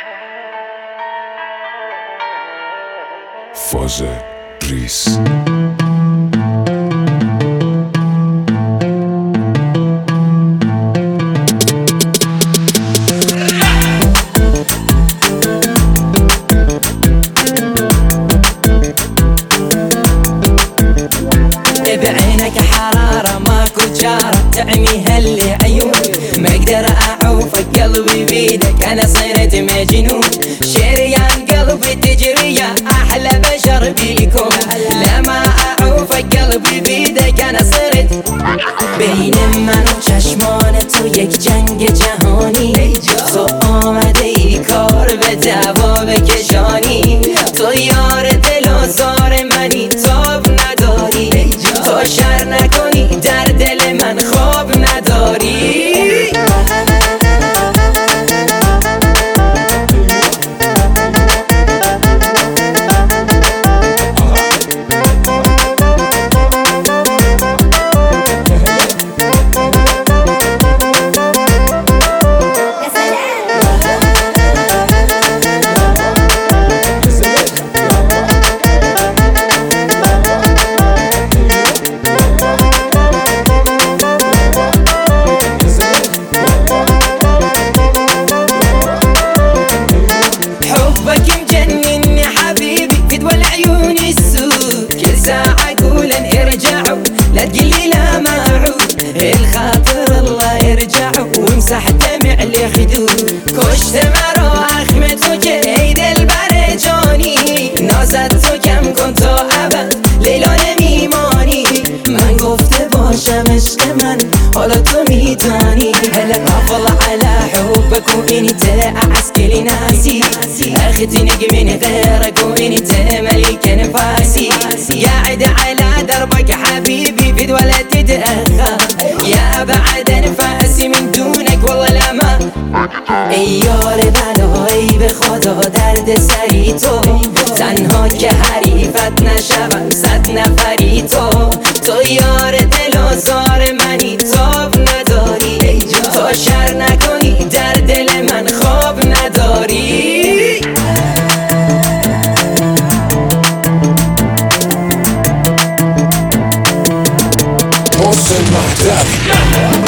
فاز ریس بعينك حرارة ماكو جارة تعمي هاللي عيون ما اقدر اعوفك قلبي بيدك انا صرت مجنون شريان قلبي تجريه احلى بشر بيكم لما اعوفك قلبي بيدك انا صرت بین من و چشمان تو یک جنگ جهانی تو آمده ای کار به دعوا بکشانی تو یار دل و زار منی تاب نداری تو شر نکنی در دل من خواب نداری لا تقلي لا ما اعود الخاطر الله يرجعه وامسح دمع الخدود کشت مرا اخم تو که ای دلبر جانی نازت تو کم کن تا ابد لیلا نمیمانی من گفته باشم عشق من حالا تو میدانی هلا افضل على حبك وانت اعسكلي ناسي اخذتي من غيرك وانت ملك نفاسي قاعد على دربك حبيبي في ولا تتأخر يا بعد انفاسي من دونك والله لا ما ای یار بلایی به خدا درد سری تو تنها که حریفت نشوم 100 نفری تو یار دل و زار منی تاب نداری تو شر نکنی در دل من خواب نداری محسن مهدوی